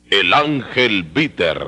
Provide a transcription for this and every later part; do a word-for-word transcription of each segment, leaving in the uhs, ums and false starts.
El Ángel Bitter.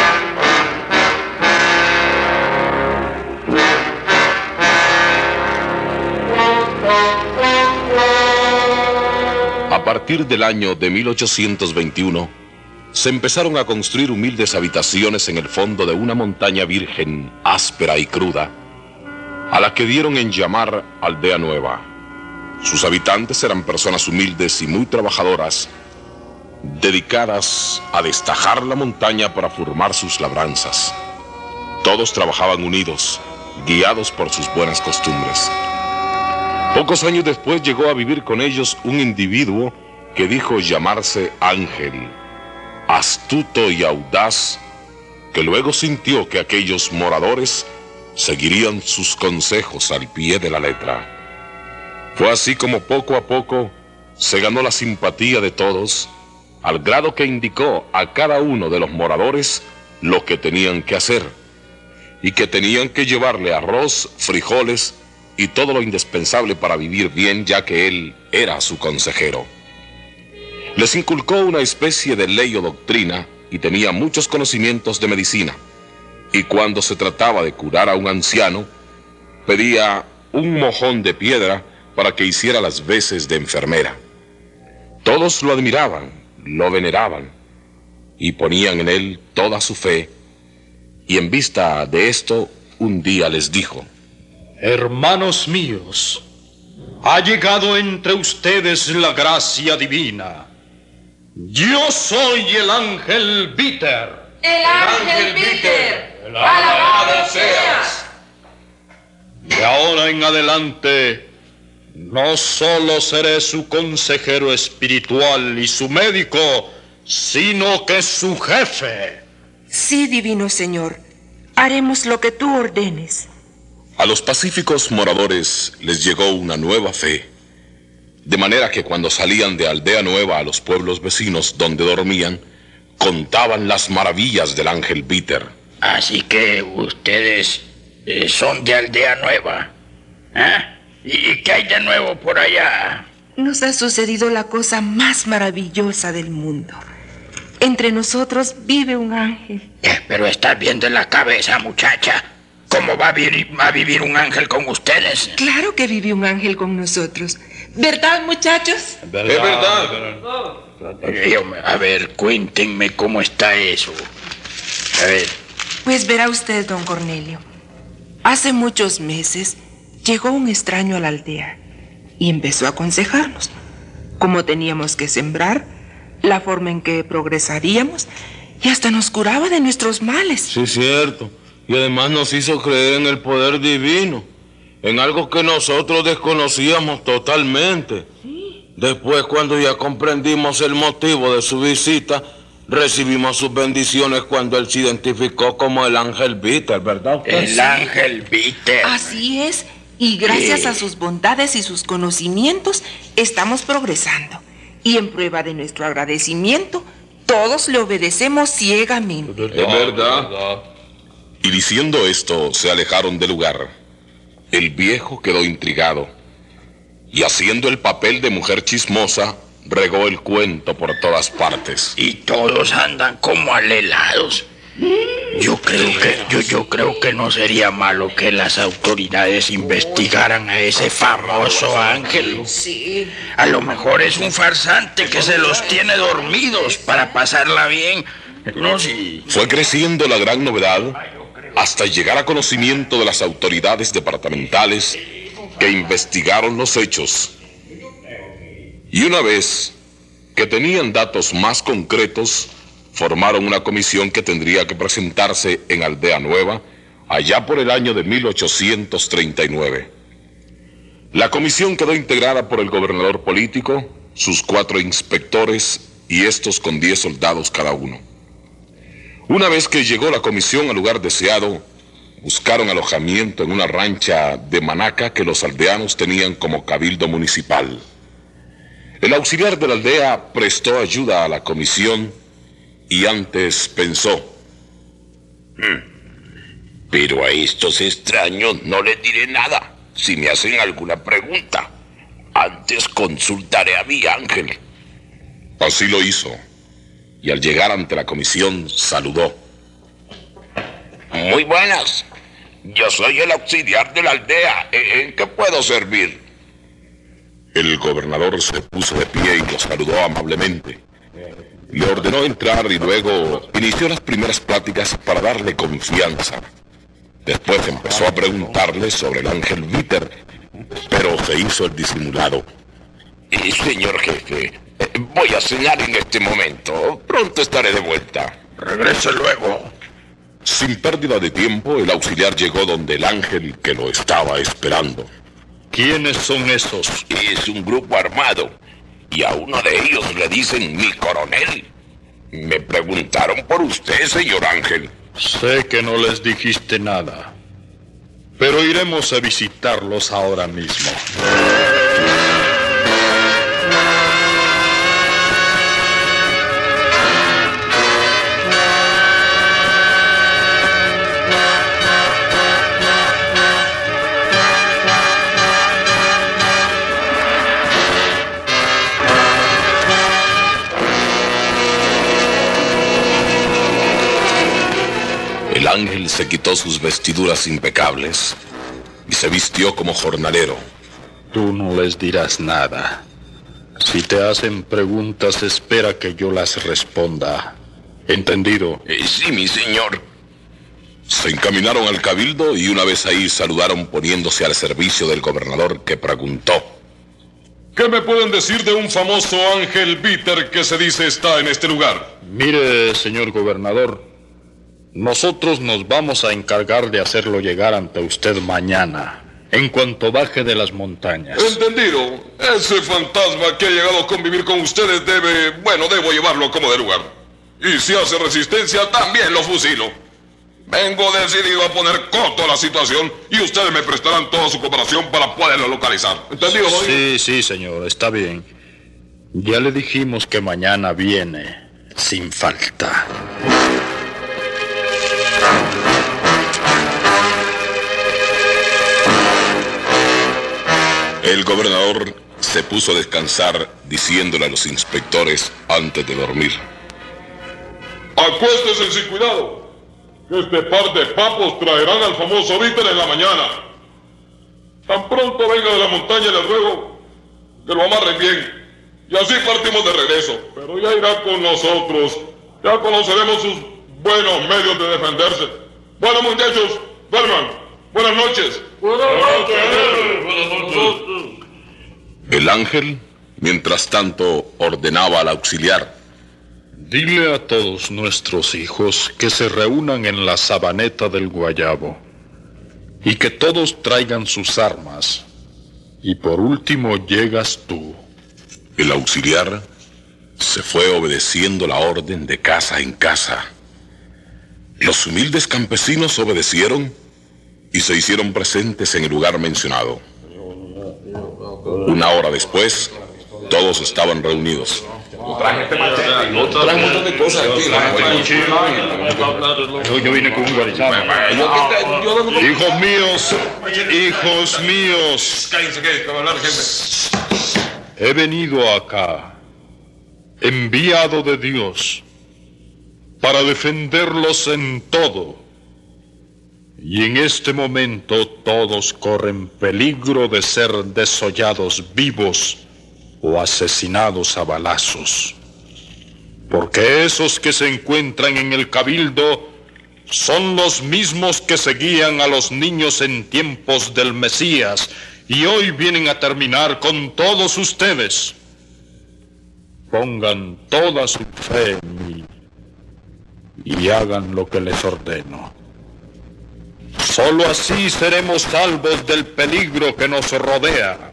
A partir del año de mil ochocientos veintiuno, se empezaron a construir humildes habitaciones en el fondo de una montaña virgen, áspera y cruda, a la que dieron en llamar Aldea Nueva. Sus habitantes eran personas humildes y muy trabajadoras, dedicadas a destajar la montaña para formar sus labranzas. Todos trabajaban unidos, guiados por sus buenas costumbres. Pocos años después llegó a vivir con ellos un individuo que dijo llamarse Ángel, astuto y audaz, que luego sintió que aquellos moradores seguirían sus consejos al pie de la letra. Fue así como poco a poco se ganó la simpatía de todos, al grado que indicó a cada uno de los moradores lo que tenían que hacer, y que tenían que llevarle arroz, frijoles y todo lo indispensable para vivir bien, ya que él era su consejero. Les inculcó una especie de ley o doctrina y tenía muchos conocimientos de medicina, y cuando se trataba de curar a un anciano, pedía un mojón de piedra para que hiciera las veces de enfermera. Todos lo admiraban, lo veneraban y ponían en él toda su fe, y en vista de esto, un día les dijo: hermanos míos, ha llegado entre ustedes la gracia divina. Yo soy el Ángel Bitter. El Ángel Bitter, alabado seas. De ahora en adelante, no solo seré su consejero espiritual y su médico, sino que su jefe. Sí, divino señor, haremos lo que tú ordenes. A los pacíficos moradores les llegó una nueva fe, de manera que cuando salían de Aldea Nueva a los pueblos vecinos donde dormían, contaban las maravillas del Ángel Bitter. Así que ustedes eh, son de Aldea Nueva, ¿eh? ¿Y qué hay de nuevo por allá? Nos ha sucedido la cosa más maravillosa del mundo. Entre nosotros vive un ángel. Eh, pero estás bien de la cabeza, muchacha. ¿Cómo va a, vivir, va a vivir un ángel con ustedes? Claro que vive un ángel con nosotros. ¿Verdad, muchachos? Es verdad. Es verdad. Eh, a ver, cuéntenme cómo está eso. A ver. Pues verá usted, don Cornelio. Hace muchos meses llegó un extraño a la aldea y empezó a aconsejarnos cómo teníamos que sembrar, la forma en que progresaríamos, y hasta nos curaba de nuestros males. Sí, cierto. Y además nos hizo creer en el poder divino, en algo que nosotros desconocíamos totalmente. Sí. Después, cuando ya comprendimos el motivo de su visita, recibimos sus bendiciones cuando él se identificó como el Ángel Bitter, ¿verdad? El sí. Ángel Bitter. Así es. Y gracias a sus bondades y sus conocimientos, estamos progresando. Y en prueba de nuestro agradecimiento, todos le obedecemos ciegamente. Es verdad. Y diciendo esto, se alejaron del lugar. El viejo quedó intrigado, y haciendo el papel de mujer chismosa, regó el cuento por todas partes. Y todos andan como alelados. Yo creo que yo, yo creo que no sería malo que las autoridades investigaran a ese famoso ángel. Sí. A lo mejor es un farsante que se los tiene dormidos para pasarla bien. No, sí. Fue creciendo la gran novedad hasta llegar a conocimiento de las autoridades departamentales que investigaron los hechos. Y una vez que tenían datos más concretos, formaron una comisión que tendría que presentarse en Aldea Nueva allá por el año de mil ochocientos treinta y nueve. La comisión quedó integrada por el gobernador político, sus cuatro inspectores y estos con diez soldados cada uno. Una vez que llegó la comisión al lugar deseado, buscaron alojamiento en una rancha de Manaca que los aldeanos tenían como cabildo municipal. El auxiliar de la aldea prestó ayuda a la comisión y antes pensó: hmm, pero a estos extraños no les diré nada. Si me hacen alguna pregunta, antes consultaré a mi ángel. Así lo hizo. y al llegar ante la comisión saludó. Muy buenas. Yo soy el auxiliar de la aldea. ¿En qué puedo servir? El gobernador se puso de pie y lo saludó amablemente. Le ordenó entrar y luego inició las primeras pláticas para darle confianza. Después empezó a preguntarle sobre el ángel Bitter, pero se hizo el disimulado. Y señor jefe, voy a cenar en este momento. Pronto estaré de vuelta. Regrese luego. Sin pérdida de tiempo, el auxiliar llegó donde el ángel que lo estaba esperando. ¿Quiénes son esos? Es un grupo armado, y a uno de ellos le dicen mi coronel. Me preguntaron por usted, señor Ángel. Sé que no les dijiste nada, pero iremos a visitarlos ahora mismo. El ángel se quitó sus vestiduras impecables y se vistió como jornalero. Tú no les dirás nada. Si te hacen preguntas, espera que yo las responda. ¿Entendido? Eh, sí, mi señor. Se encaminaron al cabildo y una vez ahí saludaron poniéndose al servicio del gobernador, que preguntó: ¿qué me pueden decir de un famoso ángel Bitter que se dice está en este lugar? Mire, señor gobernador, nosotros nos vamos a encargar de hacerlo llegar ante usted mañana, en cuanto baje de las montañas. Entendido. Ese fantasma que ha llegado a convivir con ustedes debe... Bueno, debo llevarlo como de lugar. Y si hace resistencia, también lo fusilo. Vengo decidido a poner corto a la situación y ustedes me prestarán toda su cooperación para poderlo localizar. ¿Entendido, joven? Sí, sí, señor, está bien. Ya le dijimos que mañana viene, sin falta. El gobernador se puso a descansar, diciéndole a los inspectores antes de dormir: acuéstese sin cuidado, que este par de papos traerán al famoso Bitter en la mañana. Tan pronto venga de la montaña, les ruego que lo amarren bien, y así partimos de regreso. Pero ya irá con nosotros, ya conoceremos sus buenos medios de defenderse. Bueno, muchachos, duerman. Buenas noches. Buenas noches. Buenas noches. El ángel, mientras tanto, ordenaba al auxiliar: dile a todos nuestros hijos que se reúnan en la sabaneta del Guayabo y que todos traigan sus armas. Y por último llegas tú. El auxiliar se fue obedeciendo la orden de casa en casa. Los humildes campesinos obedecieron y se hicieron presentes en el lugar mencionado. Una hora después, todos estaban reunidos. Trae un montón de cosas aquí. Yo, yo vine con un guarizamo. Hijos míos, hijos míos. Cállense, que va a hablar, gente. He venido acá, enviado de Dios, para defenderlos en todo. Y en este momento todos corren peligro de ser desollados vivos o asesinados a balazos. Porque esos que se encuentran en el cabildo son los mismos que seguían a los niños en tiempos del Mesías y hoy vienen a terminar con todos ustedes. Pongan toda su fe en mí y hagan lo que les ordeno. Solo así seremos salvos del peligro que nos rodea.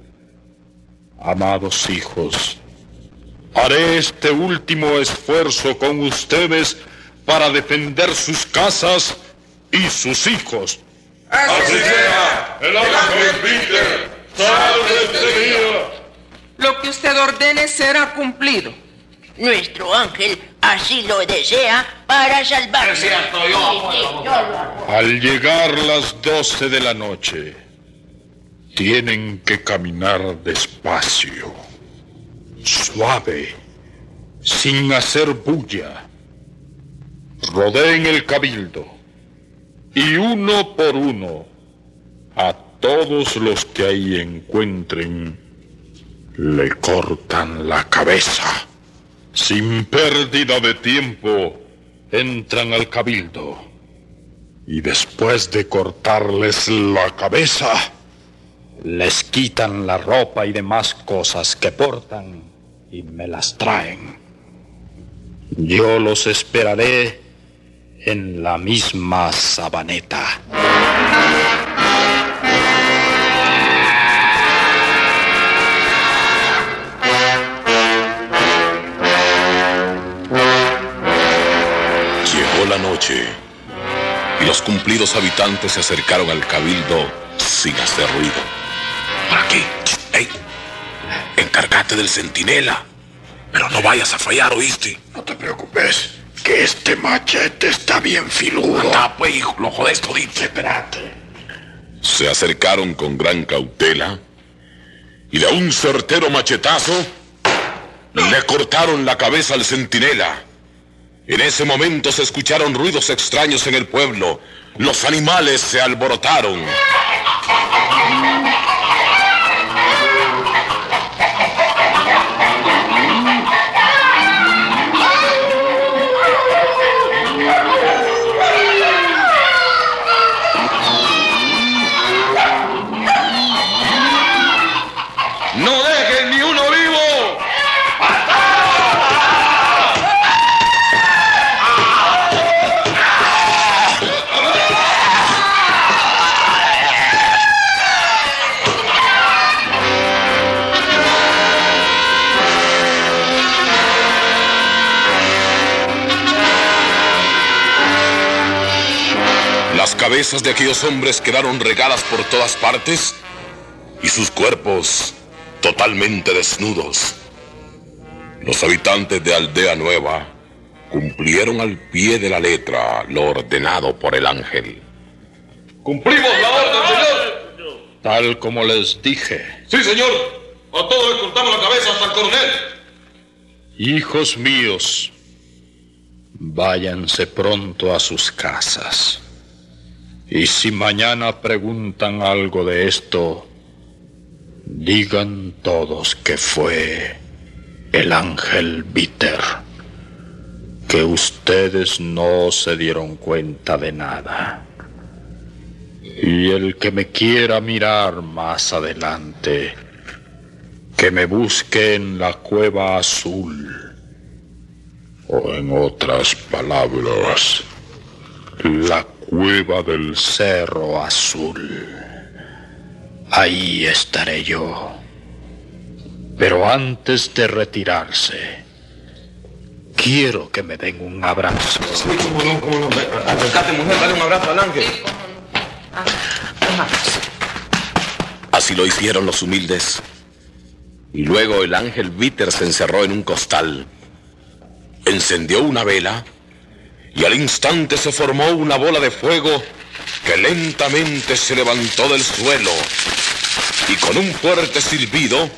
Amados hijos, haré este último esfuerzo con ustedes para defender sus casas y sus hijos. ¡Así sea! ¡El ángel Bitter! ¡Salve este día! Lo que usted ordene será cumplido. Nuestro ángel así lo desea para salvarnos. Es cierto, yo. Sí, sí, yo lo hago. Al llegar las doce de la noche, tienen que caminar despacio, suave, sin hacer bulla, rodeen el cabildo y uno por uno a todos los que ahí encuentren le cortan la cabeza. Sin pérdida de tiempo, entran al cabildo y después de cortarles la cabeza, les quitan la ropa y demás cosas que portan y me las traen. Yo los esperaré en la misma Sabaneta. Llegó la noche y los cumplidos habitantes se acercaron al cabildo sin hacer ruido. ¿Por aquí? ¡Ey! Encárgate del centinela, pero no vayas a fallar, ¿oíste? No te preocupes, que este machete está bien filudo. Anda, pues, hijo, lo jodes todito. Espérate. Se acercaron con gran cautela y de un certero machetazo le cortaron la cabeza al centinela. En ese momento se escucharon ruidos extraños en el pueblo. Los animales se alborotaron. ¡No dejen ni uno vivo! Las cabezas de aquellos hombres quedaron regadas por todas partes y sus cuerpos totalmente desnudos. Los habitantes de Aldea Nueva cumplieron al pie de la letra lo ordenado por el ángel. ¡Cumplimos la orden, señor! Tal como les dije. ¡Sí, señor! A todos les cortamos la cabeza hasta el coronel. Hijos míos, váyanse pronto a sus casas. Y si mañana preguntan algo de esto, digan todos que fue el ángel Bitter, que ustedes no se dieron cuenta de nada. Y el que me quiera mirar más adelante, que me busque en la Cueva Azul, o en otras palabras, la Cueva del Cerro Azul. Ahí estaré yo. Pero antes de retirarse, quiero que me den un abrazo. Sí, cómo no, cómo no. Acércate, mujer, dale un abrazo al ángel. Así lo hicieron los humildes. Y luego el ángel Bitter se encerró en un costal, encendió una vela y al instante se formó una bola de fuego que lentamente se levantó del suelo y con un fuerte silbido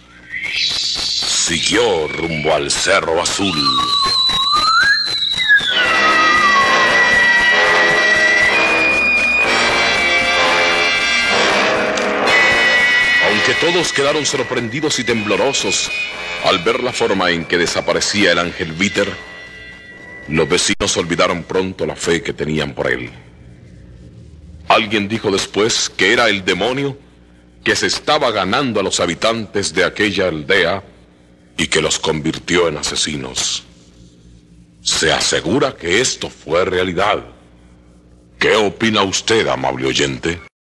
siguió rumbo al Cerro Azul. Aunque todos quedaron sorprendidos y temblorosos al ver la forma en que desaparecía el ángel Bitter, los vecinos olvidaron pronto la fe que tenían por él. Alguien dijo después que era el demonio que se estaba ganando a los habitantes de aquella aldea y que los convirtió en asesinos. Se asegura que esto fue realidad. ¿Qué opina usted, amable oyente?